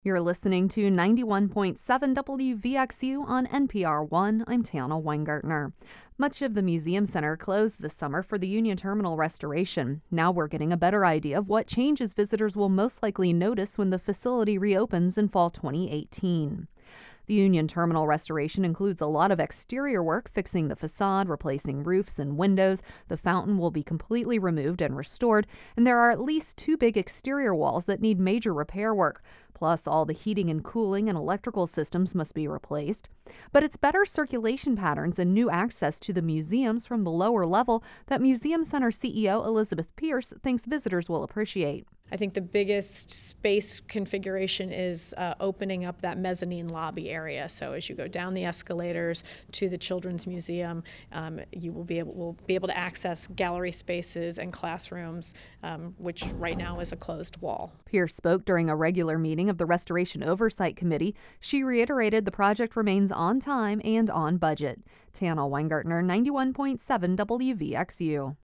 You're listening to 91.7 WVXU on NPR One. I'm Tana Weingartner. Much of the Museum Center closed this summer for the Union Terminal restoration. Now we're getting a better idea of what changes visitors will most likely notice when the facility reopens in fall 2018. The Union Terminal restoration includes a lot of exterior work, fixing the facade, replacing roofs and windows. The fountain will be completely removed and restored, and there are at least two big exterior walls that need major repair work. Plus, all the heating and cooling and electrical systems must be replaced. But it's better circulation patterns and new access to the museums from the lower level that Museum Center CEO Elizabeth Pierce thinks visitors will appreciate. I think the biggest space configuration is opening up that mezzanine lobby area. So as you go down the escalators to the Children's Museum, you will be able to access gallery spaces and classrooms, which right now is a closed wall. Pierce spoke during a regular meeting of the Restoration Oversight Committee. She reiterated the project remains on time and on budget. Tana Weingartner, 91.7 WVXU.